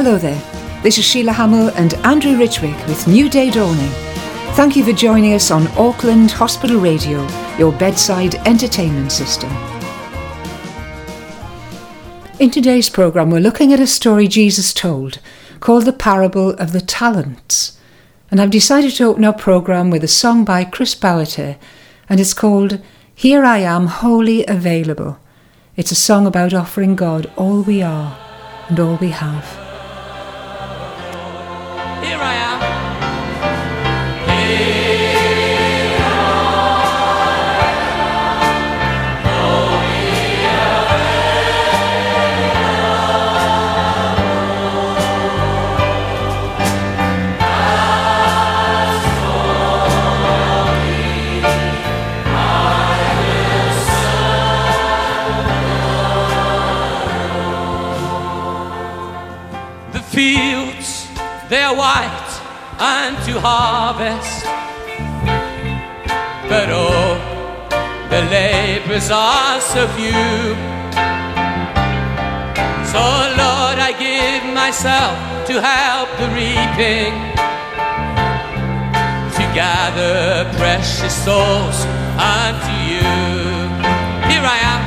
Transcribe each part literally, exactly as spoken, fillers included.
Hello there, this is Sheila Hamill and Andrew Richwick with New Day Dawning. Thank you for joining us on Auckland Hospital Radio, your bedside entertainment system. In today's programme, we're looking at a story Jesus told called The Parable of the Talents. And I've decided to open our programme with a song by Chris Bowerter, and it's called Here I Am Wholly Available. It's a song about offering God all we are and all we have. Here I am. Fields, they're white and to harvest, but oh, the labourers are so few. So Lord, I give myself to help the reaping, to gather precious souls unto you. Here I am.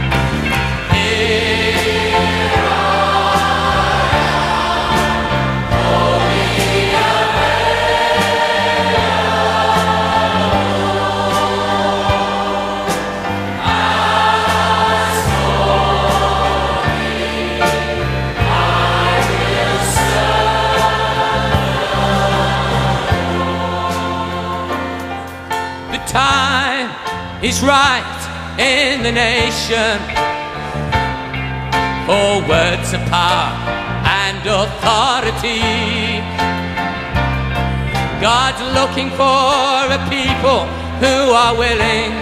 Time is right in the nation for words of power and authority. God's looking for a people who are willing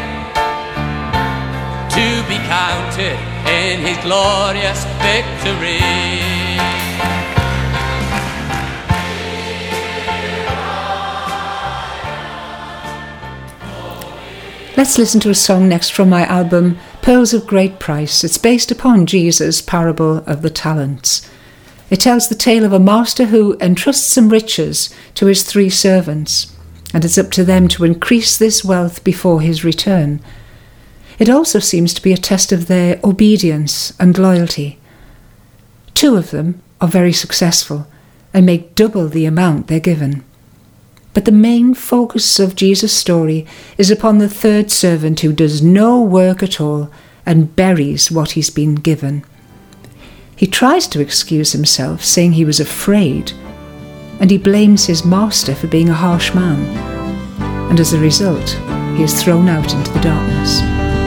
to be counted in His glorious victory. Let's listen to a song next from my album, Pearls of Great Price. It's based upon Jesus' parable of the talents. It tells the tale of a master who entrusts some riches to his three servants, and it's up to them to increase this wealth before his return. It also seems to be a test of their obedience and loyalty. Two of them are very successful and make double the amount they're given. But the main focus of Jesus' story is upon the third servant who does no work at all and buries what he's been given. He tries to excuse himself, saying he was afraid, and he blames his master for being a harsh man. And as a result, he is thrown out into the darkness.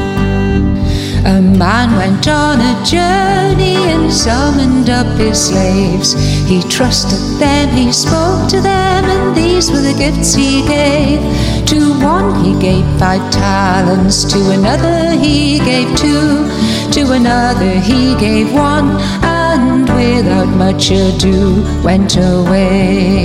A man went on a journey and summoned up his slaves. He trusted them, he spoke to them, and these were the gifts he gave. To one he gave five talents, to another he gave two, to another he gave one, and without much ado went away.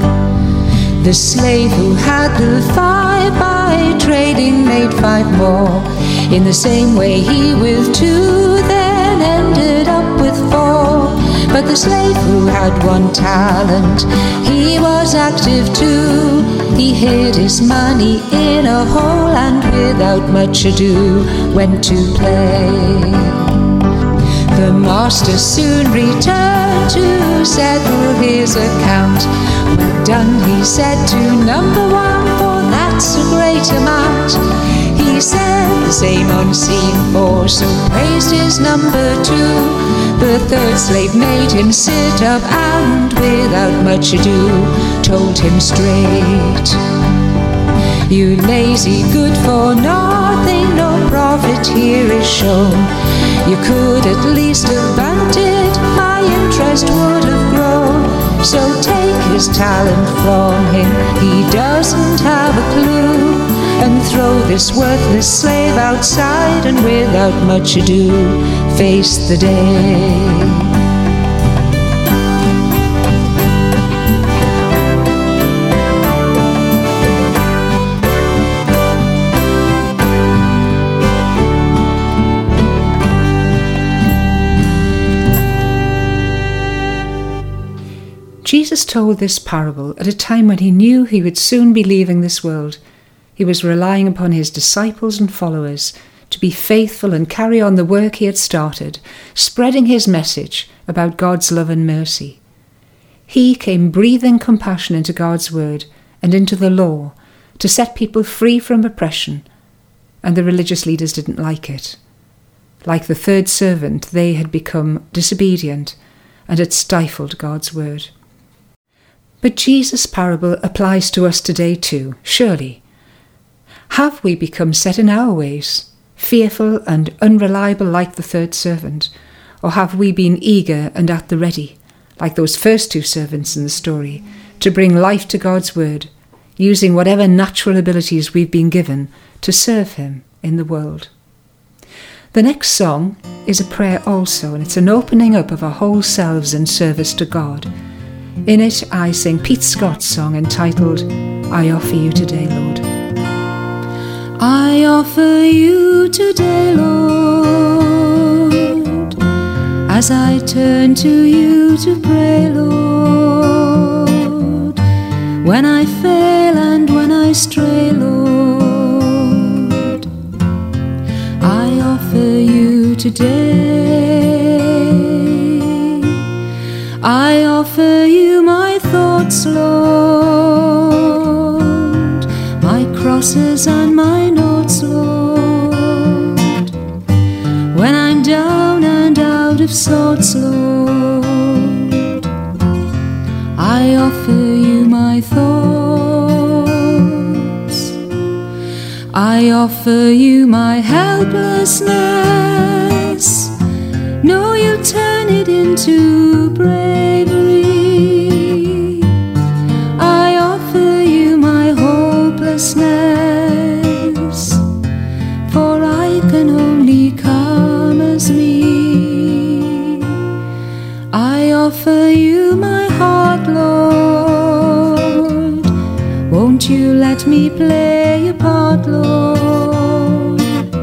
The slave who had the five by trading made five more. In the same way he with two then ended up with four. But the slave who had one talent, he was active too. He hid his money in a hole and without much ado went to play. The master soon returned to settle his account. Well done, he said to number one, for that's a great amount. He said the same unseen for, so praised his number two. The third slave made him sit up and without much ado told him straight, you lazy good for nothing, no profit here is shown. You could at least have banked it, my interest would have grown. So take his talent from him, he doesn't have a clue, and throw this worthless slave outside, and without much ado face the day. Jesus told this parable at a time when he knew he would soon be leaving this world. He was relying upon his disciples and followers to be faithful and carry on the work he had started, spreading his message about God's love and mercy. He came breathing compassion into God's word and into the law to set people free from oppression, and the religious leaders didn't like it. Like the third servant, they had become disobedient and had stifled God's word. But Jesus' parable applies to us today too, surely. Have we become set in our ways, fearful and unreliable like the third servant, or have we been eager and at the ready, like those first two servants in the story, to bring life to God's word, using whatever natural abilities we've been given to serve him in the world? The next song is a prayer also, and it's an opening up of our whole selves in service to God. In it, I sing Pete Scott's song entitled, I Offer You Today, Lord. I offer you today, Lord, as I turn to you to pray, Lord, when I fail and when I stray, Lord, I offer you today. I offer you my thoughts, Lord, my crosses and my notes, Lord, when I'm down and out of sorts, Lord, I offer you my thoughts. I offer you my helplessness. No, you turn it into bravery. I offer you my hopelessness, for I can only come as me. I offer you my heart, Lord. Won't you let me play a part, Lord?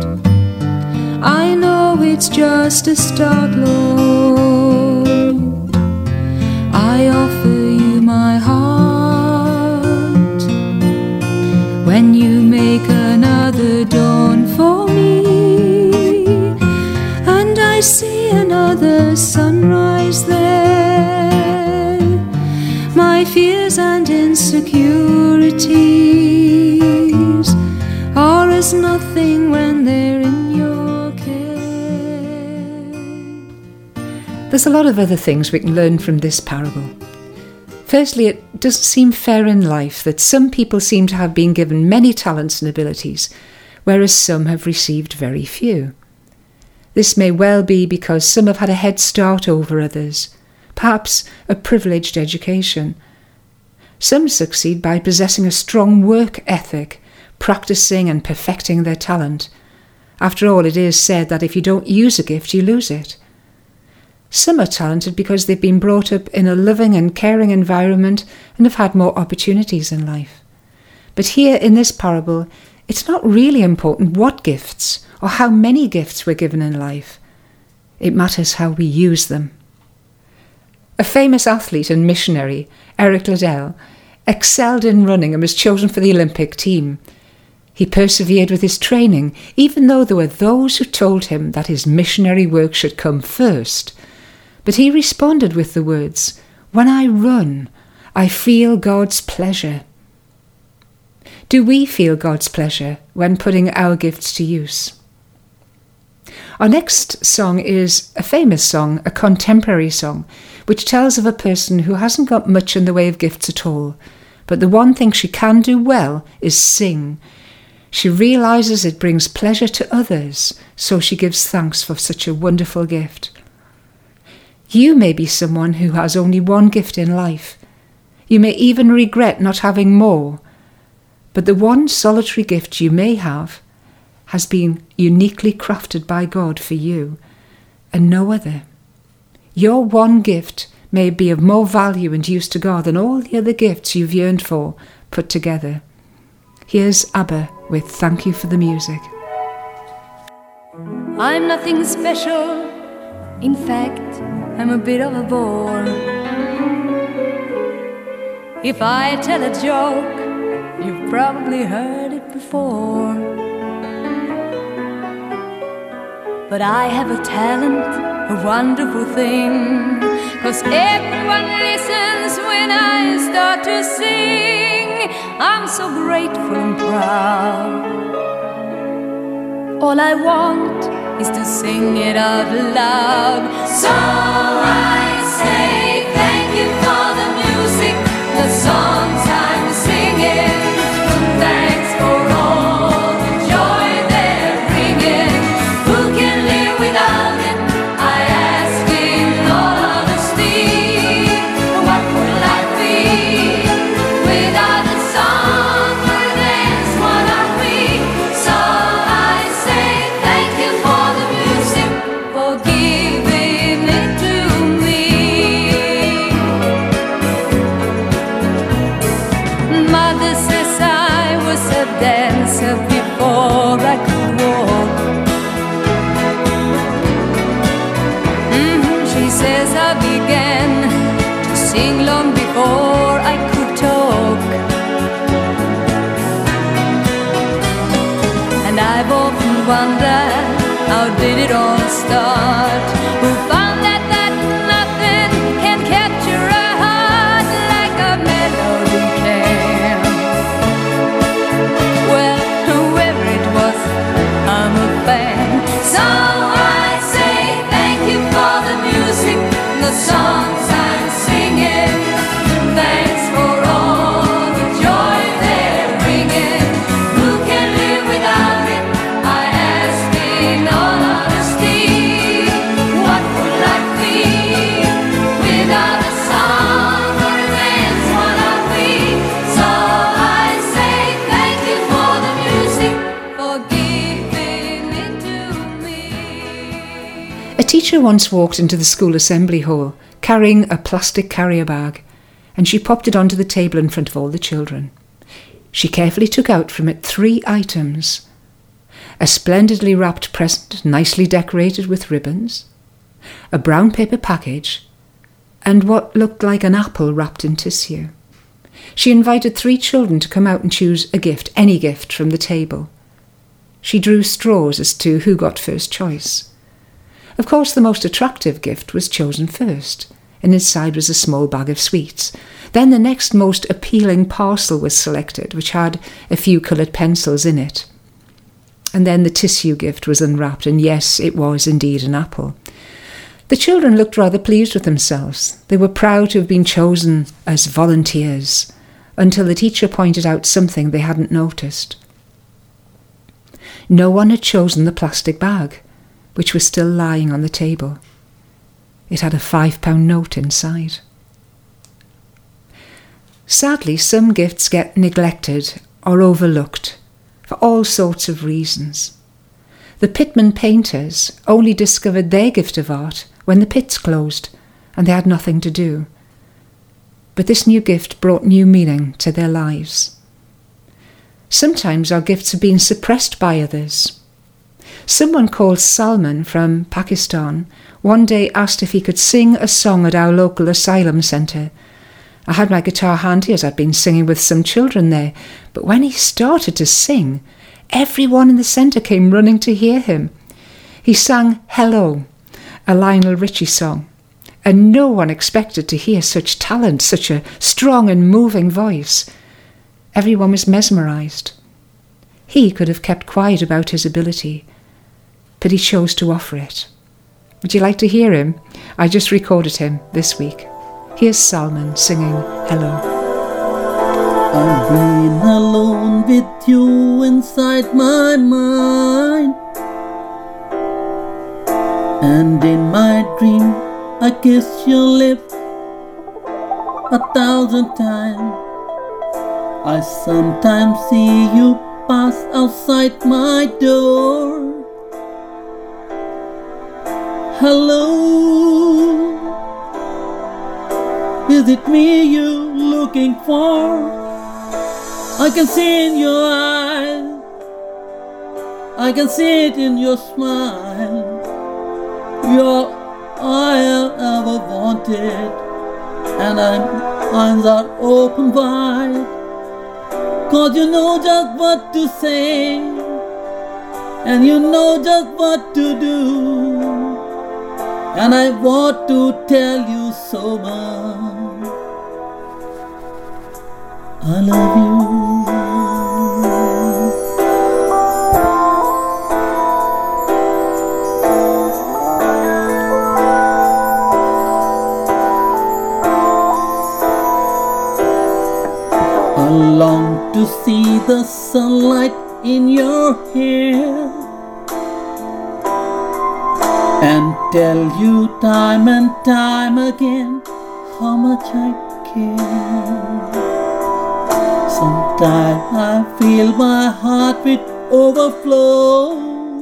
I know it's just a start, Lord. I offer you my heart. When you make another dawn for me, and I see another sunrise there, my fears and insecurities are as nothing when they're in your care. There's a lot of other things we can learn from this parable. Firstly, it doesn't seem fair in life that some people seem to have been given many talents and abilities, whereas some have received very few. This may well be because some have had a head start over others, perhaps a privileged education. Some succeed by possessing a strong work ethic, practicing and perfecting their talent. After all, it is said that if you don't use a gift, you lose it. Some are talented because they've been brought up in a loving and caring environment and have had more opportunities in life. But here in this parable, it's not really important what gifts or how many gifts we're given in life. It matters how we use them. A famous athlete and missionary, Eric Liddell, excelled in running and was chosen for the Olympic team. He persevered with his training, even though there were those who told him that his missionary work should come first. But he responded with the words, "When I run, I feel God's pleasure." Do we feel God's pleasure when putting our gifts to use? Our next song is a famous song, a contemporary song, which tells of a person who hasn't got much in the way of gifts at all, but the one thing she can do well is sing. She realises it brings pleasure to others, so she gives thanks for such a wonderful gift. You may be someone who has only one gift in life. You may even regret not having more, but the one solitary gift you may have has been uniquely crafted by God for you, and no other. Your one gift may be of more value and use to God than all the other gifts you've yearned for put together. Here's ABBA with Thank You for the Music. I'm nothing special, in fact, I'm a bit of a bore. If I tell a joke, you've probably heard it before. But I have a talent, a wonderful thing, 'cause everyone listens when I start to sing. I'm so grateful and proud. All I want is to sing it out loud. So I say thank you for the music, the songs I'm singing. Thanks for all the joy they're bringing. Who can live without it? I ask in all honesty. What would life be without the song? For that's what are we. So I say thank you for the music, for giving it to me. Mother says I was a dancer before I could walk. Mhm, she says I began to sing long before I could talk. And I've often wondered, how did it all start? Who found that that nothing can capture a heart like a melody can? Well, whoever it was, I'm a fan. So I say thank you for the music, the songs I'm singing. Thanks for all the joy they're bringing. Who can live without it? I ask in all honesty. What would life be without a song? For that's what are we. So I say thank you for the music, for giving it to me. A teacher once walked into the school assembly hall carrying a plastic carrier bag, and she popped it onto the table in front of all the children. She carefully took out from it three items: a splendidly wrapped present, nicely decorated with ribbons, a brown paper package, and what looked like an apple wrapped in tissue. She invited three children to come out and choose a gift, any gift, from the table. She drew straws as to who got first choice. Of course, the most attractive gift was chosen first, and inside was a small bag of sweets. Then the next most appealing parcel was selected, which had a few coloured pencils in it. And then the tissue gift was unwrapped, and yes, it was indeed an apple. The children looked rather pleased with themselves. They were proud to have been chosen as volunteers, until the teacher pointed out something they hadn't noticed. No one had chosen the plastic bag, which was still lying on the table. It had a five-pound note inside. Sadly, some gifts get neglected or overlooked for all sorts of reasons. The Pitman painters only discovered their gift of art when the pits closed and they had nothing to do. But this new gift brought new meaning to their lives. Sometimes our gifts have been suppressed by others. Someone called Salman from Pakistan one day asked if he could sing a song at our local asylum centre. I had my guitar handy as I'd been singing with some children there, but when he started to sing, everyone in the centre came running to hear him. He sang Hello, a Lionel Richie song, and no one expected to hear such talent, such a strong and moving voice. Everyone was mesmerised. He could have kept quiet about his ability, but he chose to offer it. Would you like to hear him? I just recorded him this week. Here's Salman singing Hello. I've been alone with you inside my mind, and in my dream I kiss your lips a thousand times. I sometimes see you pass outside my door. Hello, is it me you're looking for? I can see in your eyes, I can see it in your smile. You're all I ever wanted, and I'm eyes are open wide, 'cause you know just what to say, and you know just what to do, and I want to tell you so much. I love you. I long to see the sunlight in your hair and tell you time and time again how much I care. Sometimes I feel my heart will overflow.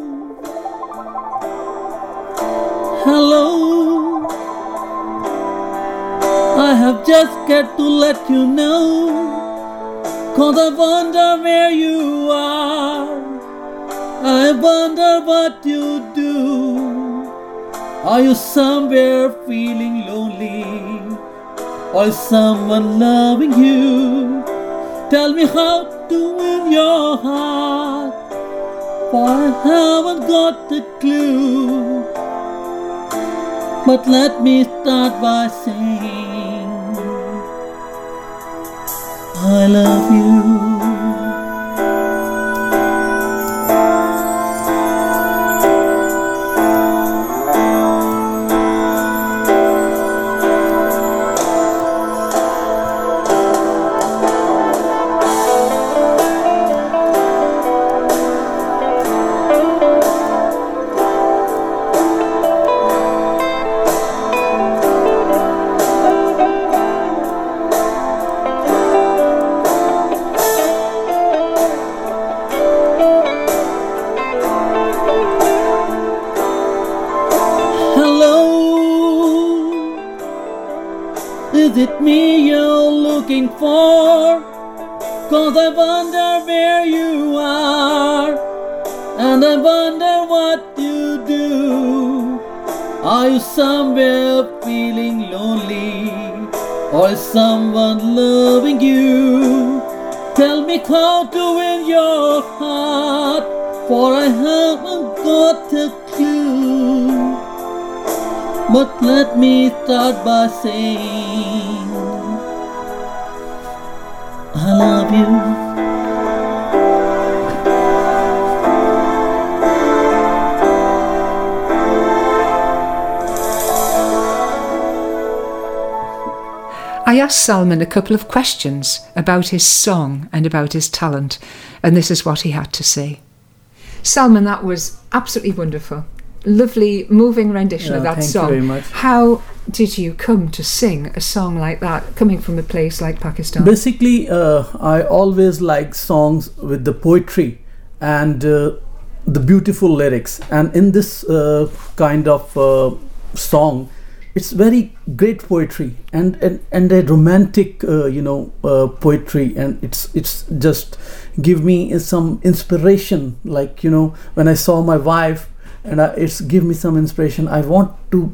Hello, I have just got to let you know, 'cause I wonder where you are, I wonder what you do. Are you somewhere feeling lonely, or is someone loving you? Tell me how to win your heart, for I haven't got a clue. But let me start by saying I love you. Is it me you're looking for? 'Cause I wonder where you are, and I wonder what you do. Are you somewhere feeling lonely, or is someone loving you? Tell me how to win your heart, for I haven't got a clue. But let me start by saying I love you. I asked Salman a couple of questions about his song and about his talent, and this is what he had to say. Salman, that was absolutely wonderful. Lovely, moving rendition yeah, of that thank song. You very much. How did you come to sing a song like that, coming from a place like Pakistan? Basically, uh, I always like songs with the poetry and uh, the beautiful lyrics. And in this uh, kind of uh, song, it's very great poetry and and, and a romantic, uh, you know, uh, poetry. And it's it's just give me some inspiration. Like, you know, when I saw my wife, and I, it's give me some inspiration. I want to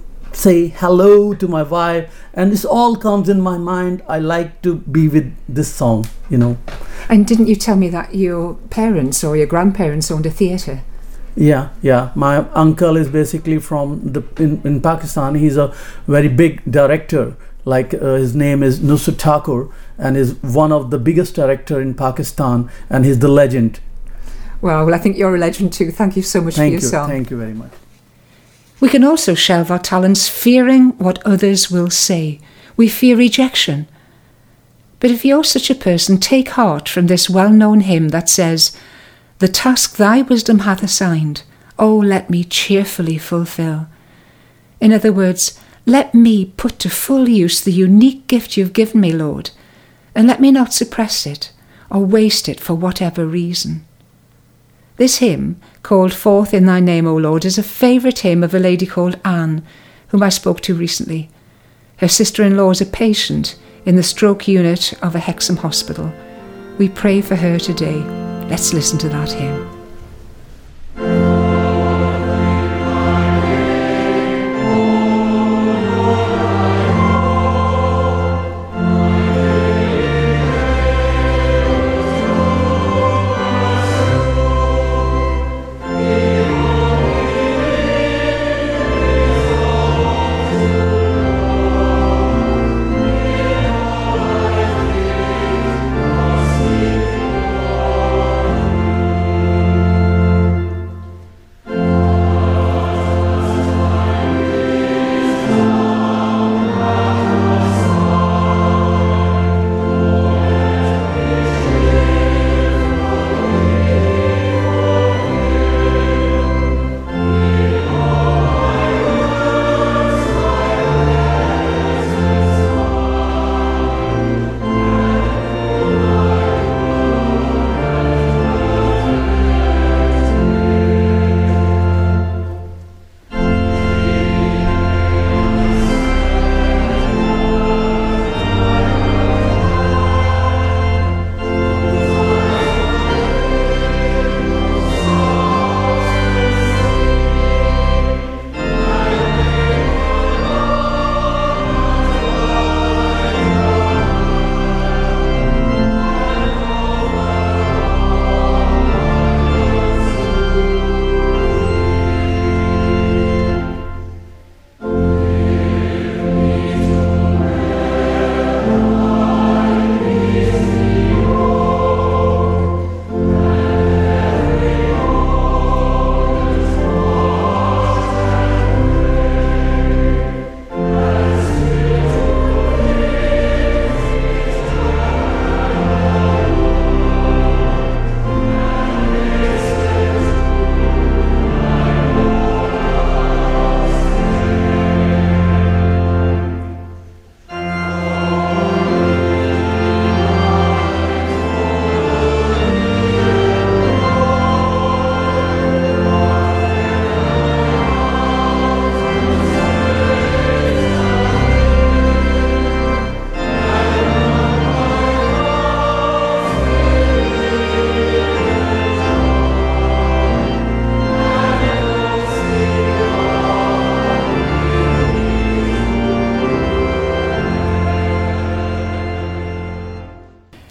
say hello to my wife, and this all comes in my mind. I like to be with this song, you know. And didn't you tell me that your parents or your grandparents owned a theatre? Yeah, yeah. My uncle is basically from the in, in Pakistan. He's a very big director. Like uh, his name is Nusrat Thakur, and is one of the biggest director in Pakistan, and he's the legend. Well, well, I think you're a legend too. Thank you so much Thank for your you, song. Thank you very much. We can also shelve our talents fearing what others will say. We fear rejection. But if you're such a person, take heart from this well-known hymn that says, "The task thy wisdom hath assigned, oh, let me cheerfully fulfill." In other words, let me put to full use the unique gift you've given me, Lord, and let me not suppress it or waste it for whatever reason. This hymn, called Forth in Thy Name, O Lord, is a favourite hymn of a lady called Anne, whom I spoke to recently. Her sister-in-law is a patient in the stroke unit of a Hexham hospital. We pray for her today. Let's listen to that hymn.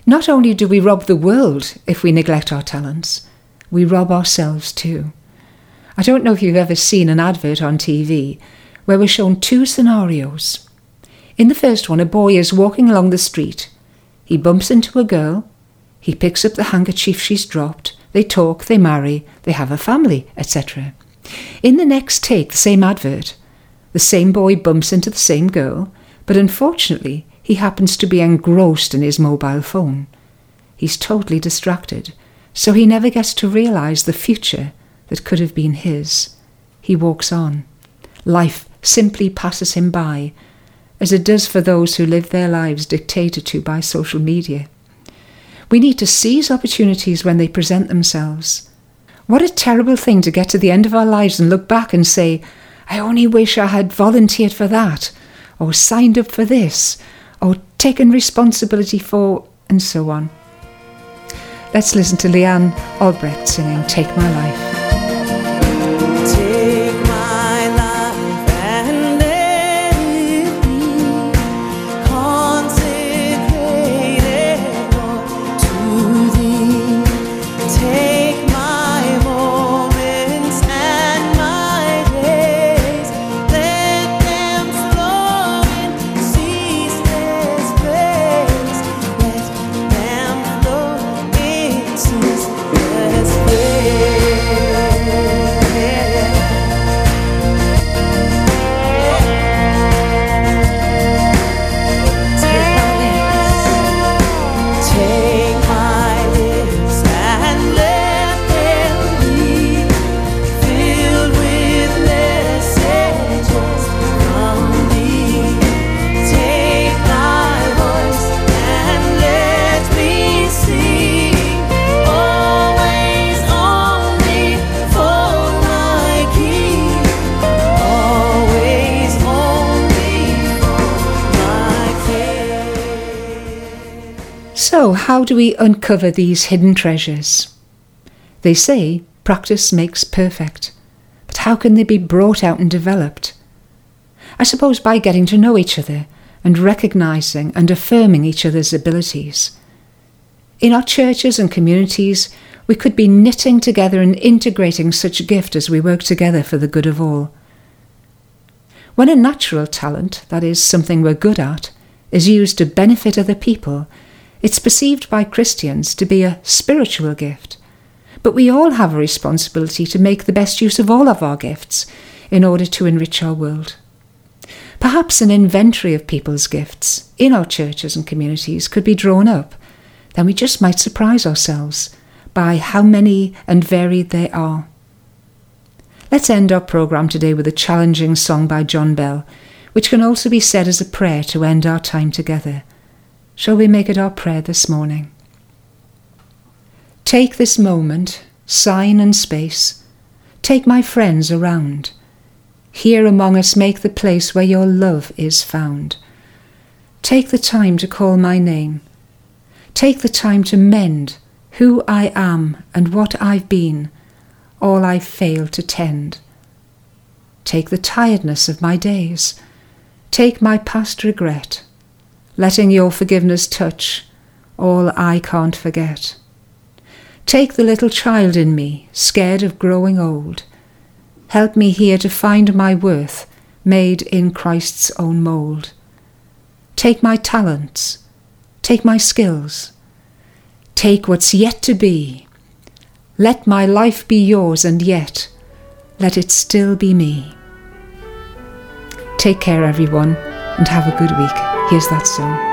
Not only do we rob the world if we neglect our talents, we rob ourselves too. I don't know if you've ever seen an advert on T V where we're shown two scenarios. In the first one, a boy is walking along the street. He bumps into a girl. He picks up the handkerchief she's dropped. They talk, they marry, they have a family, et cetera. In the next take, the same advert, the same boy bumps into the same girl, but unfortunately, he happens to be engrossed in his mobile phone. He's totally distracted, so he never gets to realise the future that could have been his. He walks on. Life simply passes him by, as it does for those who live their lives dictated to by social media. We need to seize opportunities when they present themselves. What a terrible thing to get to the end of our lives and look back and say, I only wish I had volunteered for that, or signed up for this, or taken responsibility for, and so on. Let's listen to Leanne Albrecht singing Take My Life. So, how do we uncover these hidden treasures? They say practice makes perfect, but how can they be brought out and developed? I suppose by getting to know each other and recognising and affirming each other's abilities. In our churches and communities, we could be knitting together and integrating such gift as we work together for the good of all. When a natural talent, that is, something we're good at, is used to benefit other people, it's perceived by Christians to be a spiritual gift. But we all have a responsibility to make the best use of all of our gifts in order to enrich our world. Perhaps an inventory of people's gifts in our churches and communities could be drawn up. Then we just might surprise ourselves by how many and varied they are. Let's end our programme today with a challenging song by John Bell, which can also be said as a prayer to end our time together. Shall we make it our prayer this morning? Take this moment, sign and space. Take my friends around. Here among us make the place where your love is found. Take the time to call my name. Take the time to mend who I am and what I've been, all I've failed to tend. Take the tiredness of my days. Take my past regret, letting your forgiveness touch all I can't forget. Take the little child in me, scared of growing old. Help me here to find my worth, made in Christ's own mould. Take my talents, take my skills, take what's yet to be. Let my life be yours, and yet let it still be me. Take care, everyone, and have a good week. Here's that song.